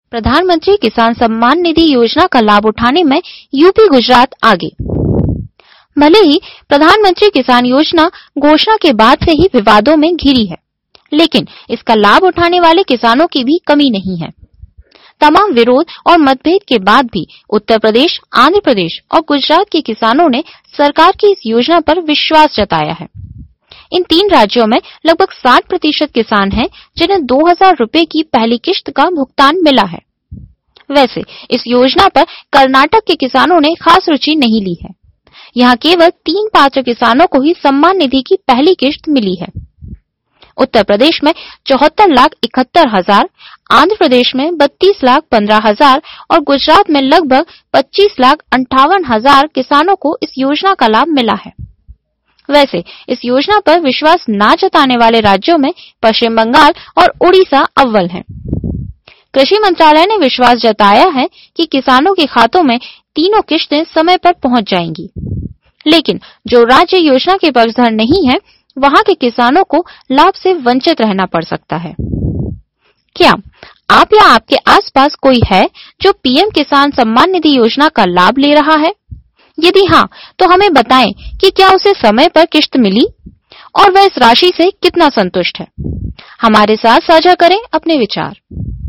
प्रधानमंत्री किसान सम्मान निधि योजना का लाभ उठाने में यूपी गुजरात आगे। भले ही प्रधानमंत्री किसान योजना घोषणा के बाद से ही विवादों में घिरी है, लेकिन इसका लाभ उठाने वाले किसानों की भी कमी नहीं है। तमाम विरोध और मतभेद के बाद भी उत्तर प्रदेश, आंध्र प्रदेश और गुजरात के किसानों ने सरकार की इस योजना पर विश्वास जताया है। इन 3 राज्यों में लगभग 60% किसान हैं जिन्हें 2000 रुपए की पहली किश्त का भुगतान मिला है। वैसे इस योजना पर कर्नाटक के किसानों ने खास रुचि नहीं ली है। यहाँ केवल 3 पात्र किसानों को ही सम्मान निधि की पहली किश्त मिली है। उत्तर प्रदेश में 74,71,000, आंध्र प्रदेश में 32,15,000 और गुजरात में लगभग 25,58,000 किसानों को इस योजना का लाभ मिला है। वैसे इस योजना पर विश्वास न जताने वाले राज्यों में पश्चिम बंगाल और उड़ीसा अव्वल हैं। कृषि मंत्रालय ने विश्वास जताया है कि किसानों के खातों में तीनों किश्तें समय पर पहुंच जाएंगी, लेकिन जो राज्य योजना के पक्षधर नहीं है, वहां के किसानों को लाभ से वंचित रहना पड़ सकता है। क्या आप या आपके आसपास कोई है जो पीएम किसान सम्मान निधि योजना का लाभ ले रहा है? यदि हाँ, तो हमें बताएं कि क्या उसे समय पर किश्त मिली और वह इस राशि से कितना संतुष्ट है। हमारे साथ साझा करें अपने विचार।